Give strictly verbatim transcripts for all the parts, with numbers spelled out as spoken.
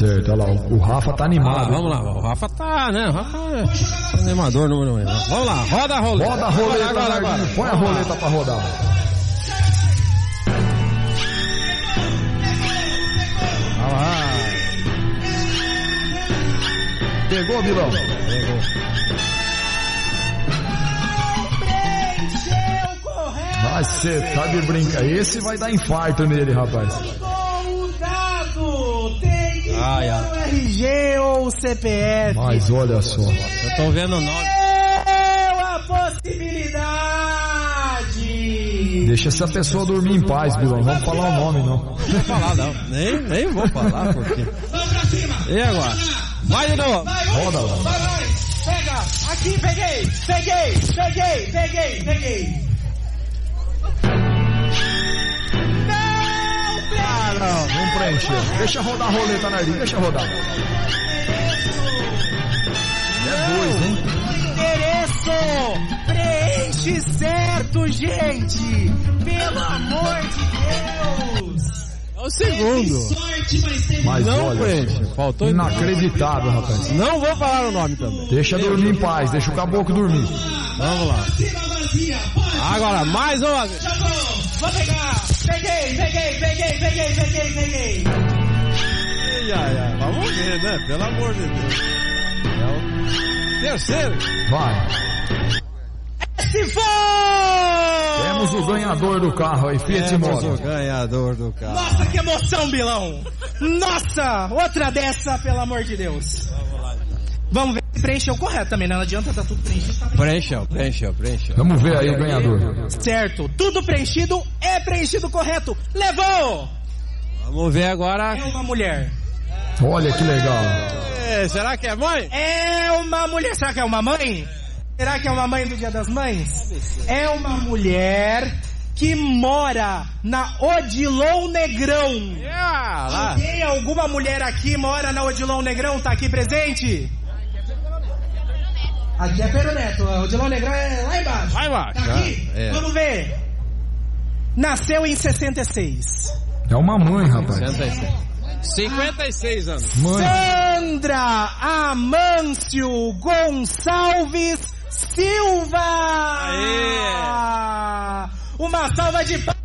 Certo, olha lá, o Rafa tá animado. Ah, vamos lá, o Rafa tá, né? O Rafa é animador número um. Vamos lá, roda a roleta. Roda a roleta, agora, agora, agora. Põe a roleta pra rodar. Olha lá. Pegou, Bilão? Pegou. Mas você tá de brinca. Esse vai dar infarto nele, rapaz. Ai, ai. O R G ou o C P F. Mas olha só. Eu tô vendo o nome. A possibilidade. Deixa essa pessoa dormir em paz, Bilão. Não vamos falar o nome, não. Não vou falar, não. Nem, nem vou falar, porque... E agora? Vai de novo. Roda lá. Vai, vai. Pega. Aqui, peguei. Peguei. Peguei. Peguei. Peguei. Ah, não, não preencheu. Deixa rodar a roleta, Nardinho, deixa rodar. É dois, hein? Endereço! Preenche certo, gente! Pelo amor de Deus! É o segundo. Mas não olha, preenche. Faltou inacreditável, rapaz. Não vou falar o nome também. Deixa dormir em paz, deixa o caboclo dormir. Vamos lá. Agora, mais uma vez. Vou pegar! Peguei, peguei, peguei, peguei, peguei, peguei! Ai, ai, ai. Vamos ver, né? Pelo amor de Deus. É o terceiro. Vai. Se for! Temos o ganhador do carro aí, Fiat Temos Moto. o ganhador do carro. Nossa, que emoção, Bilão! Nossa! Outra dessa, pelo amor de Deus! Vamos lá. Vamos ver se preencheu correto também, não adianta, tá tudo preenchido. Tá Preencheu, preencheu, preencheu. Vamos ver aí o ganhador. certo, tudo preenchido é preenchido correto. Levou! Vamos ver agora. É uma mulher. Olha que legal. É, será que é mãe? É uma mulher. Será que é uma mãe? Será que é uma mãe do Dia das Mães? É uma mulher que mora na Odilon Negrão. Yeah, lá. Alguém, alguma mulher aqui mora na Odilon Negrão? Tá aqui presente? Aqui é Pedro Neto. A Odilon Negrão é lá embaixo. Lá embaixo. Tá aqui? É. Vamos ver. Nasceu em sessenta e seis. É uma mãe, rapaz. cinquenta e seis anos. Mãe. Sandra Amâncio Gonçalves Silva. Aê. Uma salva de palmas.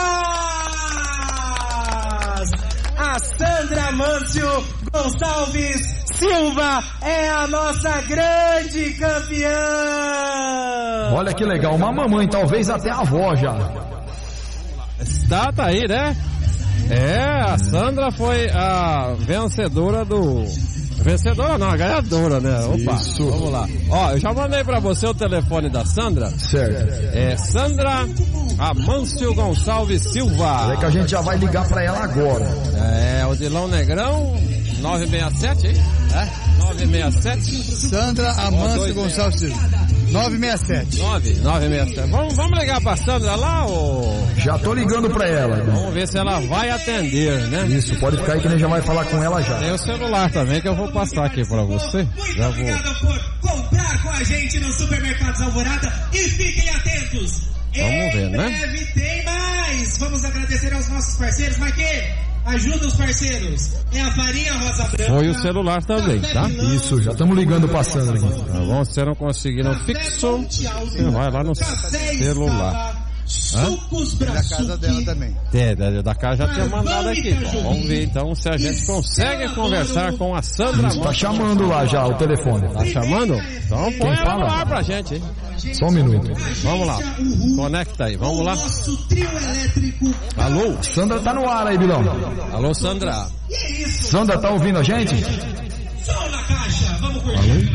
A Sandra Amâncio Gonçalves Silva é a nossa grande campeã. Olha que legal, uma mamãe, talvez até a avó já. Está, tá aí, né? É, a Sandra foi a vencedora do... Vencedora não, a ganhadora, né? Opa, isso. Vamos lá. Ó, eu já mandei pra você o telefone da Sandra. Certo. É Sandra Amâncio Gonçalves Silva. É que a gente já vai ligar pra ela agora. É, Odilon Negrão, nove seis sete, hein? É? nove seis sete. Sandra Amâncio Gonçalves Silva. nove seis sete. nove, nove seis sete. Vamos, vamos ligar pra Sandra lá, ou... Já tô ligando pra ela. Vamos ver se ela vai atender, né? Isso, pode ficar aí que a gente já vai falar com ela já. Tem o celular também que eu vou passar aqui pra você. Já vou. Obrigado por comprar com a gente no Supermercados Alvorada e fiquem atentos. Vamos ver, né? Em breve tem mais. Vamos agradecer aos nossos parceiros. Mas quem ajuda os parceiros é a Farinha Rosa Branca. Foi o celular também, tá? Isso, já estamos ligando pra Sandra aqui. Tá bom? Se não conseguir no fixo, você vai lá no celular. Sucos Da casa dela também. É, da, da casa já tinha mandado aqui. Bom, vamos ver então se a gente consegue conversar com a Sandra. Isso, tá chamando lá já o telefone. Tá chamando? Então põe ela no ar pra gente, hein? Só um minuto. Vamos lá. Conecta aí, vamos lá. Nosso trio elétrico. Alô? Sandra tá no ar aí, Bilão. Alô, Sandra. Sandra, tá ouvindo a gente? Som na caixa. Vamos curtir.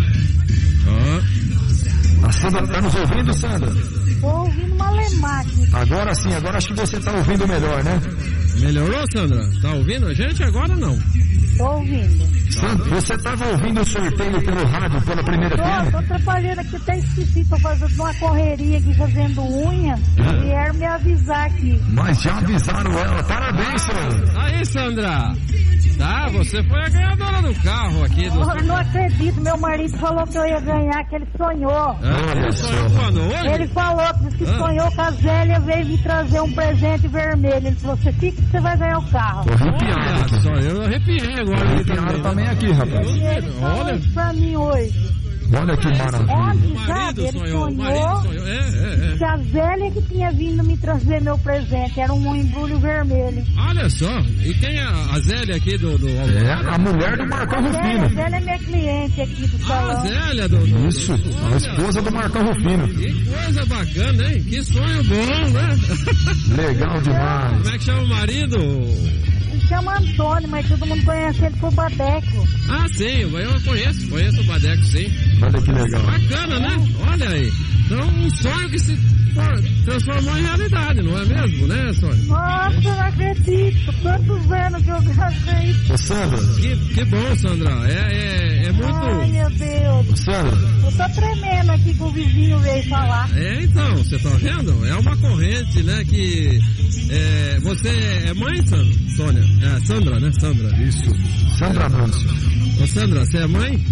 A Sandra tá nos ouvindo, Sandra? Tô ouvindo uma lemate. Agora sim, agora acho que você tá ouvindo melhor, né? Melhorou, Sandra? Tá ouvindo a gente agora ou não? Tô ouvindo. Sandra, você tava ouvindo o sorteio pelo rádio, pela primeira Tô, firma? tô trabalhando aqui, até esqueci, tô fazendo uma correria aqui, fazendo unha. E vieram me avisar aqui. Mas já avisaram ela. Parabéns, Sandra. Aí, Sandra. Tá, você foi a ganhadora do carro aqui do... Eu não acredito, meu marido falou que eu ia ganhar, que ele sonhou. Ah, ele sonhou quando? Hoje? Ele falou que, que Ah. sonhou que a Zélia veio me trazer um presente vermelho. Ele falou, você fica que você vai ganhar o carro. Tô arrepiado. Olha só, eu arrepiei agora. Arrepiado também aqui, rapaz. E ele falou Olha. isso pra mim hoje. Olha que maravilha. Ontem, O sabe, marido ele sonhou, o marido sonhou sonhou. É, é, é. que a Zélia que tinha vindo me trazer meu presente. Era um embrulho vermelho. Olha só, e quem é a Zélia aqui do... do É, a mulher do Marcão A Zélia, a Rufino. Zélia é minha cliente aqui do Ah, a salão. Zélia do... do Isso, a esposa do Marcão Rufino. Que coisa bacana, hein? Que sonho bom, né? Legal demais. Como é que chama o marido? Ele chama Antônio, mas todo mundo conhece ele por Badeco. Ah, sim, eu conheço, conheço o Badeco, sim. Olha que legal. Bacana, né? Olha aí. Então, um sonho que se for- transformou em realidade, não é mesmo, né, Sônia? Nossa, eu não acredito. Quantos anos que eu gastei. Ô Sandra, Que, que bom, Sandra. É, é, é Ai, muito... meu Deus. ô Sandra, Eu tô tremendo aqui que o vizinho veio falar. É, então, você tá vendo? É uma corrente, né, que... É, você é mãe, San- Sônia? É, Sandra, né, Sandra? isso. Sandra Manso. Ô, Sandra, você é mãe?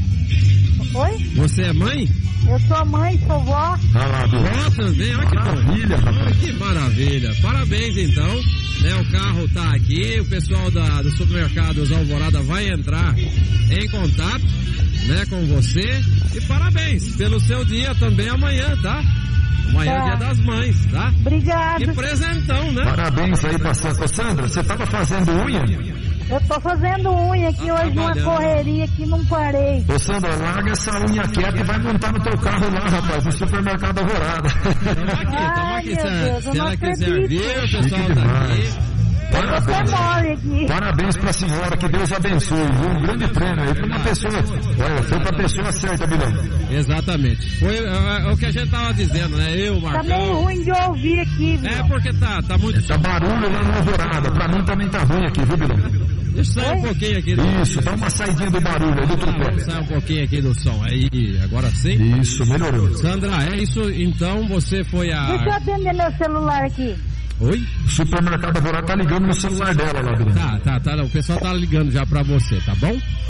Oi? Você é mãe? Eu sou mãe, sou vó. Olha lá, Bill. Ó, também, olha que Maravilha, bom. rapaz. Olha que maravilha. Parabéns, então. Né, o carro tá aqui, o pessoal da, do supermercado Alvorada vai entrar em contato, né, com você. E parabéns pelo seu dia também amanhã, tá? Amanhã é Tá. dia das mães, tá? Obrigada. Que presentão, né? Parabéns aí pra Sandra. Ô Sandra, você tava fazendo unha? Eu tô fazendo unha aqui Tá hoje, uma trabalhando. correria que não parei. Ô Sandra, larga essa unha quieta e vai montar no teu carro lá, rapaz, no supermercado Alvorada. Tamo aqui, tamo Ai, aqui. meu Se, Deus, eu se não ela quiser acredito. vir, o pessoal Chique tá demais. aqui. Você Parabéns. mora aqui. Parabéns pra senhora, que Deus abençoe. viu? Um grande prêmio aí pra uma pessoa. Olha, foi pra pessoa certa, Bilão. Exatamente. Foi é, é, o que a gente tava dizendo, né? Eu, o Tá meio Marcão. ruim de ouvir aqui, viu? É porque tá, tá muito... Tá barulho lá no Alvorada. Pra mim também tá ruim aqui, viu, Bilão? Deixa eu sair um pouquinho aqui do... Isso, dá uma saidinha do barulho aí do Ah, vamos tripé. sair um pouquinho aqui do som. Aí, agora sim. Isso, melhorou. Sandra, é isso, então você foi Deixa eu a... atender meu celular aqui. Oi? O supermercado Alvorada tá ligando no celular dela lá, Bilão. Tá, tá, tá, o pessoal tá ligando já pra você, tá bom?